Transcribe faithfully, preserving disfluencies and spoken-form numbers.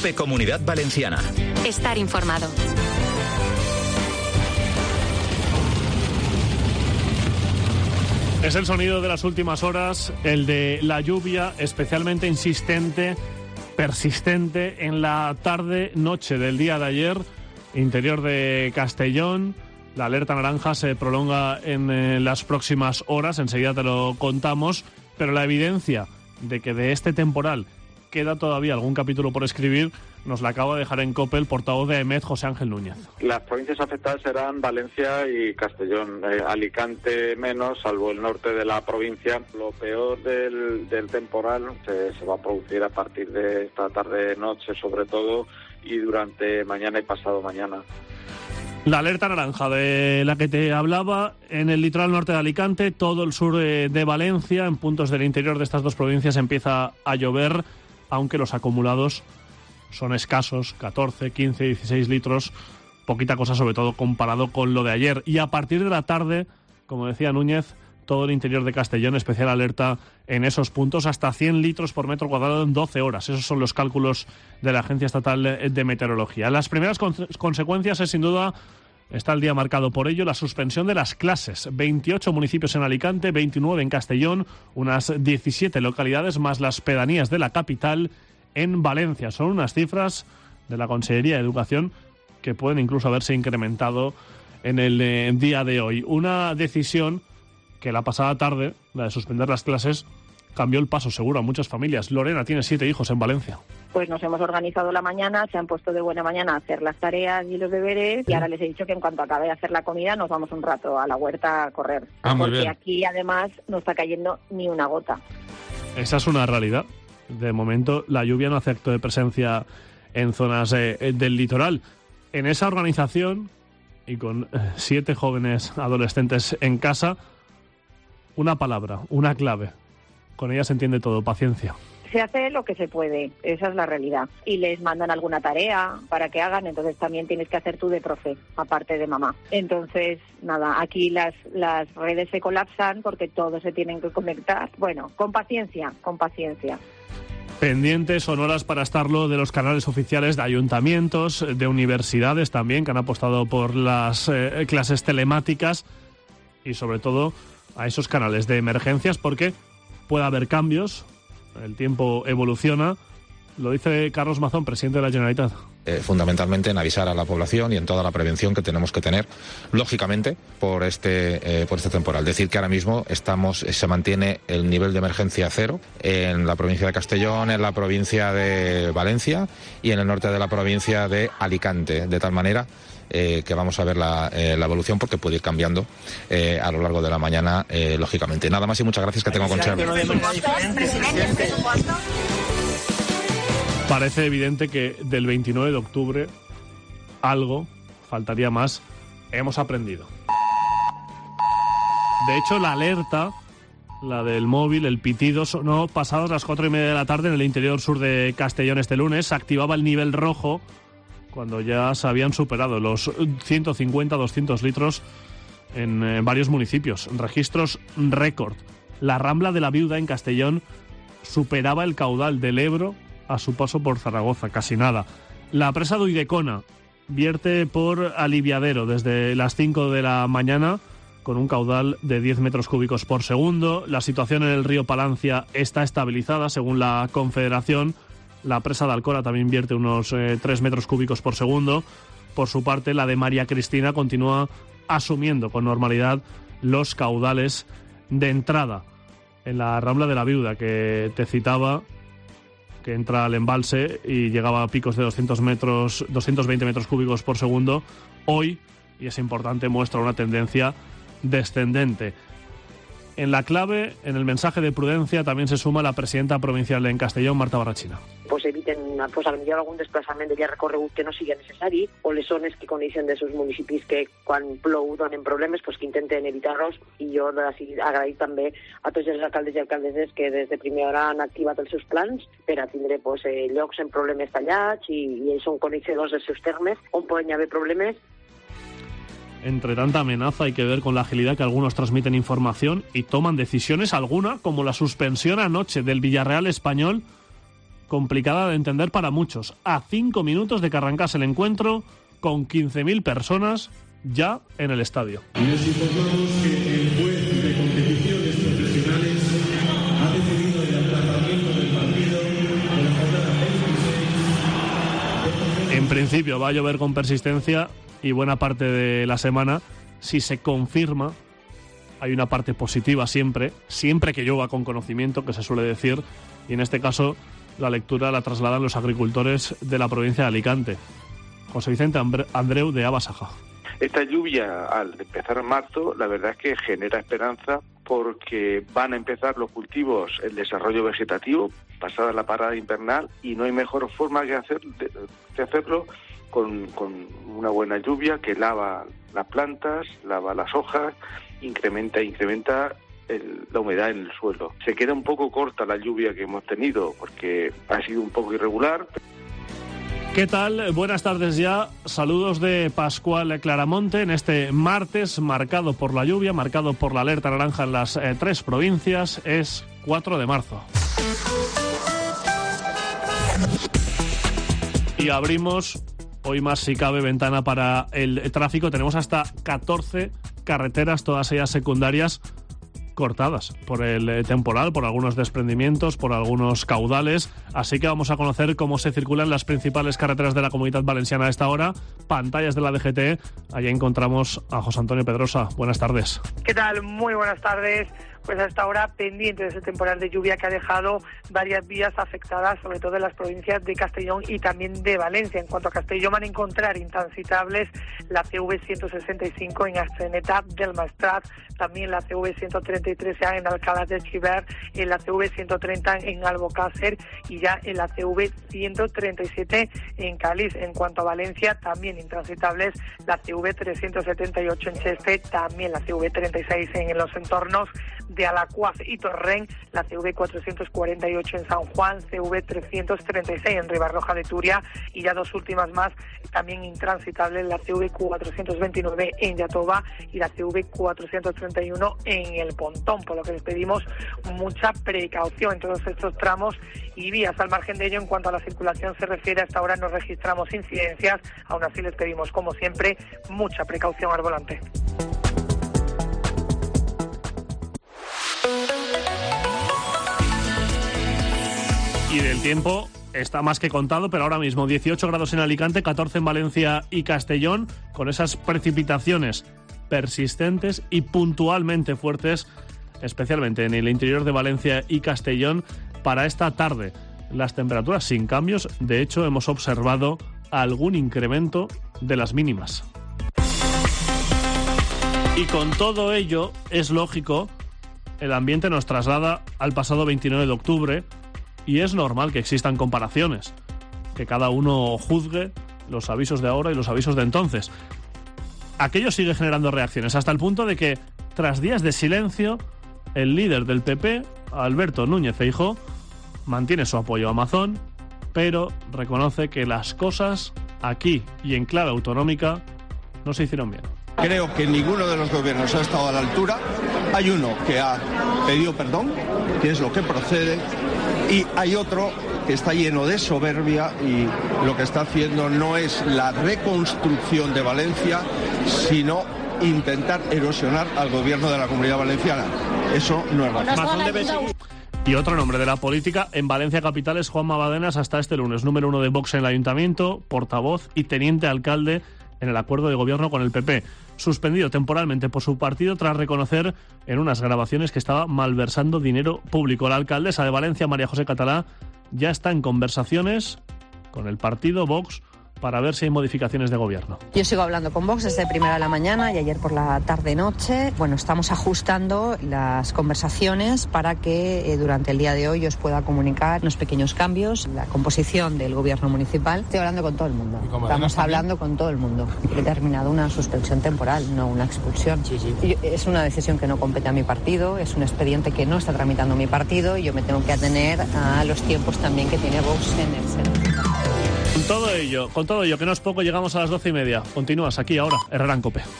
COPE Comunidad Valenciana. Estar informado. Es el sonido de las últimas horas, el de la lluvia especialmente insistente, persistente en la tarde-noche del día de ayer, interior de Castellón. La alerta naranja se prolonga en eh, las próximas horas, enseguida te lo contamos, pero la evidencia de que de este temporal queda todavía algún capítulo por escribir nos la acaba de dejar en COPE el portavoz de AEMET, José Ángel Núñez. Las provincias afectadas serán Valencia y Castellón, eh, Alicante menos, salvo el norte de la provincia. Lo peor del, del temporal se, se va a producir a partir de esta tarde-noche sobre todo y durante mañana y pasado mañana. La alerta naranja de la que te hablaba en el litoral norte de Alicante, todo el sur de, de Valencia, en puntos del interior de estas dos provincias empieza a llover, aunque los acumulados son escasos, catorce, quince, dieciséis litros, poquita cosa sobre todo comparado con lo de ayer. Y a partir de la tarde, como decía Núñez, todo el interior de Castellón, especial alerta en esos puntos, hasta cien litros por metro cuadrado en doce horas. Esos son los cálculos de la Agencia Estatal de Meteorología. Las primeras con- consecuencias es sin duda, está el día marcado por ello, la suspensión de las clases. veintiocho municipios en Alicante, veintinueve en Castellón, unas diecisiete localidades más las pedanías de la capital en Valencia. Son unas cifras de la Consellería de Educación que pueden incluso haberse incrementado en el eh, día de hoy. Una decisión que la pasada tarde, la de suspender las clases, cambió el paso seguro a muchas familias. Lorena tiene siete hijos en Valencia. Pues nos hemos organizado la mañana, se han puesto de buena mañana a hacer las tareas y los deberes, y ahora les he dicho que en cuanto acabe de hacer la comida nos vamos un rato a la huerta a correr. Ah, muy porque bien. Aquí además no está cayendo ni una gota. Esa es una realidad. De momento la lluvia no hace acto de presencia en zonas eh, del litoral. En esa organización, y con eh, siete jóvenes adolescentes en casa, una palabra, una clave. Con ella se entiende todo, paciencia. Se hace lo que se puede, esa es la realidad. Y les mandan alguna tarea para que hagan, entonces también tienes que hacer tú de profe, aparte de mamá. Entonces, nada, aquí las, las redes se colapsan porque todos se tienen que conectar. Bueno, con paciencia, con paciencia. Pendientes son horas para estarlo de los canales oficiales de ayuntamientos, de universidades también, que han apostado por las eh, clases telemáticas, y sobre todo a esos canales de emergencias, porque puede haber cambios, el tiempo evoluciona. Lo dice Carlos Mazón, presidente de la Generalitat. Eh, fundamentalmente en avisar a la población y en toda la prevención que tenemos que tener, lógicamente, por este eh, por este temporal. Decir que ahora mismo estamos se mantiene el nivel de emergencia cero en la provincia de Castellón, en la provincia de Valencia y en el norte de la provincia de Alicante, de tal manera eh, que vamos a ver la, eh, la evolución, porque puede ir cambiando eh, a lo largo de la mañana, eh, lógicamente. Nada más y muchas gracias, que tengo con Chema. Parece evidente que del veintinueve de octubre algo, faltaría más, hemos aprendido. De hecho, la alerta, la del móvil, el pitido, sonó pasadas las cuatro y media de la tarde en el interior sur de Castellón este lunes. Se activaba el nivel rojo cuando ya se habían superado los ciento cincuenta a doscientos litros en eh, varios municipios. Registros récord. La Rambla de la Viuda en Castellón superaba el caudal del Ebro a su paso por Zaragoza, casi nada. La presa de Uidecona vierte por Aliviadero desde las cinco de la mañana con un caudal de diez metros cúbicos por segundo. La situación en el río Palancia está estabilizada, según la Confederación. La presa de Alcora también vierte unos eh, tres metros cúbicos por segundo. Por su parte, la de María Cristina continúa asumiendo con normalidad los caudales de entrada en la Rambla de la Viuda, que te citaba, que entra al embalse y llegaba a picos de doscientos metros, doscientos veinte metros cúbicos por segundo. Hoy, y es importante, muestra una tendencia descendente. En la clave, en el mensaje de prudencia, también se suma la presidenta provincial en Castellón, Marta Barrachina. Pues eviten, pues, a lo millor algun desplaçament de llarg recorregut que no sigui necessari, o les zones que coneixen de sus municipis que quan plou donen problemes, pues que intenten evitar-los. I jo agraït també a tots els alcaldes i alcaldesses que des de primera hora han activat els seus plans per a tindre pues, eh, llocs en problemes tallats, i, i ells són coneixedors dels seus termes on poden haver problemes. Entre tanta amenaza hay que ver con la agilidad que algunos transmiten información y toman decisiones, alguna, como la suspensión anoche del Villarreal Español, complicada de entender para muchos. A cinco minutos de que arrancase el encuentro, con quince mil personas ya en el estadio. Les informamos que el juez de competiciones profesionales ha decidido el aplazamiento del partido de la jornada veintiséis. En principio va a llover con persistencia y buena parte de la semana. Si se confirma, hay una parte positiva siempre, siempre que llueva con conocimiento, que se suele decir, y en este caso la lectura la trasladan los agricultores de la provincia de Alicante. José Vicente Andreu, de Abasaja. Esta lluvia, al empezar en marzo, la verdad es que genera esperanza porque van a empezar los cultivos, el desarrollo vegetativo, pasada la parada invernal, y no hay mejor forma que, hacer, de, de hacerlo con, con una buena lluvia que lava las plantas, lava las hojas, incrementa, incrementa el, la humedad en el suelo. Se queda un poco corta la lluvia que hemos tenido porque ha sido un poco irregular. ¿Qué tal? Buenas tardes ya. Saludos de Pascual Claramonte en este martes marcado por la lluvia, marcado por la alerta naranja en las eh, tres provincias. Es cuatro de marzo. Y abrimos, hoy más si cabe, ventana para el tráfico. Tenemos hasta catorce carreteras, todas ellas secundarias, cortadas por el temporal, por algunos desprendimientos, por algunos caudales. Así que vamos a conocer cómo se circulan las principales carreteras de la Comunidad Valenciana a esta hora. Pantallas de la D G T. Allí encontramos a José Antonio Pedrosa. Buenas tardes. ¿Qué tal? Muy buenas tardes. Pues hasta ahora pendiente de ese temporal de lluvia que ha dejado varias vías afectadas, sobre todo en las provincias de Castellón y también de Valencia. En cuanto a Castellón, van a encontrar intransitables la C V ciento sesenta y cinco en Astreneta del Maestrat, también la C V ciento treinta y tres en Alcalá de Xivert, en la C V ciento treinta en Albocácer y ya en la C V ciento treinta y siete en Cáliz. En cuanto a Valencia, también intransitables la C V trescientos setenta y ocho en Cheste, también la C V treinta y seis en los entornos de Alacuaz y Torrent, la C V cuatrocientos cuarenta y ocho en San Juan, C V trescientos treinta y seis en Ribarroja de Turia y ya dos últimas más también intransitables, la C V cuatrocientos veintinueve en Yatoba y la C V cuatrocientos treinta y uno en El Pontón, por lo que les pedimos mucha precaución en todos estos tramos y vías. Al margen de ello, en cuanto a la circulación se refiere, hasta ahora no registramos incidencias, aún así les pedimos, como siempre, mucha precaución al volante. Y del tiempo está más que contado, pero ahora mismo dieciocho grados en Alicante, catorce en Valencia y Castellón, con esas precipitaciones persistentes y puntualmente fuertes, especialmente en el interior de Valencia y Castellón, para esta tarde. Las temperaturas sin cambios, de hecho hemos observado algún incremento de las mínimas. Y con todo ello, es lógico, el ambiente nos traslada al pasado veintinueve de octubre, y es normal que existan comparaciones, que cada uno juzgue los avisos de ahora y los avisos de entonces. Aquello sigue generando reacciones, hasta el punto de que, tras días de silencio, el líder del P P, Alberto Núñez Feijóo, mantiene su apoyo a Amazon, pero reconoce que las cosas aquí y en clave autonómica no se hicieron bien. Creo que ninguno de los gobiernos ha estado a la altura. Hay uno que ha pedido perdón, que es lo que procede, y hay otro que está lleno de soberbia y lo que está haciendo no es la reconstrucción de Valencia, sino intentar erosionar al gobierno de la Comunidad Valenciana. Eso no es razón. Y otro nombre de la política en Valencia capital es Juanma Badenas, hasta este lunes, número uno de Vox en el Ayuntamiento, portavoz y teniente alcalde en el acuerdo de gobierno con el P P. Suspendido temporalmente por su partido tras reconocer en unas grabaciones que estaba malversando dinero público. La alcaldesa de Valencia, María José Catalá, ya está en conversaciones con el partido Vox para ver si hay modificaciones de gobierno. Yo sigo hablando con Vox desde primera de la mañana y ayer por la tarde-noche. Bueno, estamos ajustando las conversaciones para que eh, durante el día de hoy os pueda comunicar unos pequeños cambios, la composición del gobierno municipal. Estoy hablando con todo el mundo. Estamos hablando con todo el mundo. He determinado una suspensión temporal, no una expulsión. Sí, sí. Yo, es una decisión que no compete a mi partido, es un expediente que no está tramitando mi partido y yo me tengo que atener a los tiempos también que tiene Vox en el Senado. Con todo ello, con todo ello, que no es poco, llegamos a las doce y media. Continúas aquí ahora, Herrera en COPE.